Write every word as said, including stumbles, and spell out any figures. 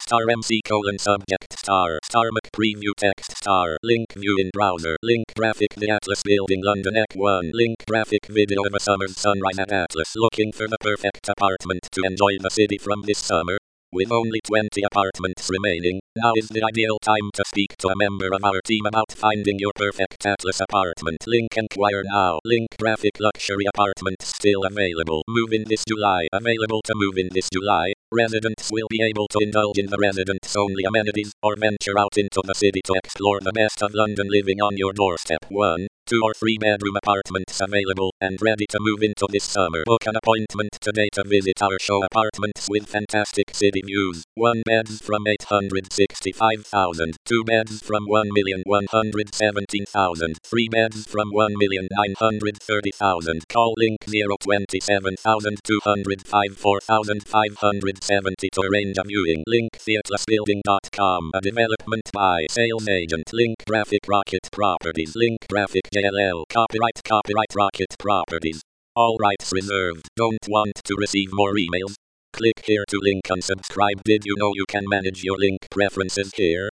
star MC colon subject star star Mac preview text star link view in browser link graphic the Atlas building London Ec one link graphic video of a summer's sunrise at Atlas looking for the perfect apartment to enjoy the city from this summer. With only twenty apartments remaining, now is the ideal time to speak to a member of our team about finding your perfect Atlas apartment. Link inquire now. Link graphic luxury apartments still available. Move in this July. Available to move in this July. Residents will be able to indulge in the residents only amenities or venture out into the city to explore the best of London living on your doorstep. one. Two or three bedroom apartments available and ready to move into this summer. Book an appointment today to visit our show apartments with fantastic city views. One beds from eight hundred sixty-five thousand. Two beds from one million one hundred seventeen thousand. Three beds from one million nine hundred thirty thousand. Call link zero two seven two zero five four five seven zero to arrange a viewing. Link the atlas building dot com. A development by sales agent. Link graphic Rocket Properties. Link graphic J L L. Copyright Copyright Rocket Properties. All rights reserved. Don't want to receive more emails? Click here to link unsubscribe. Did you know you can manage your link preferences here?